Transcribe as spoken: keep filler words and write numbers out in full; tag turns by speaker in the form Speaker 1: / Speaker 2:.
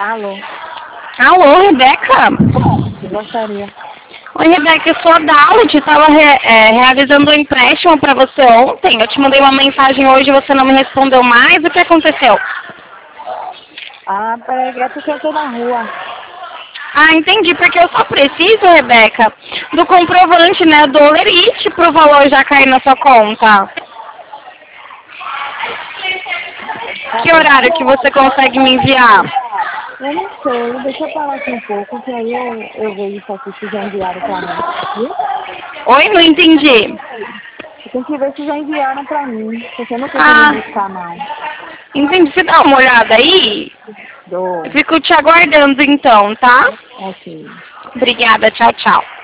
Speaker 1: Alô?
Speaker 2: Alô, Rebeca?
Speaker 1: Eu gostaria.
Speaker 2: Oi, Rebeca, eu sou a Dalit, estava re, é, realizando um empréstimo para você ontem. Eu te mandei uma mensagem hoje e você não me respondeu mais. O que aconteceu?
Speaker 1: Ah, peraí, é porque eu tô na rua.
Speaker 2: Ah, entendi, porque eu só preciso, Rebeca, do comprovante, né, do Lerite para o valor já cair na sua conta.
Speaker 1: Tá
Speaker 2: Que
Speaker 1: bom.
Speaker 2: horário que você consegue me enviar?
Speaker 1: Eu não sei, deixa eu parar aqui um pouco, que aí eu, eu vejo isso aqui se já enviaram pra mim. Viu?
Speaker 2: Oi, não entendi.
Speaker 1: Eu tenho que ver se já enviaram pra mim, porque eu não sei se eu vim
Speaker 2: Ah,
Speaker 1: buscar não.
Speaker 2: entendi. Você dá uma olhada aí?
Speaker 1: Dou.
Speaker 2: Eu fico te aguardando então, tá?
Speaker 1: Ok.
Speaker 2: Obrigada, tchau, tchau.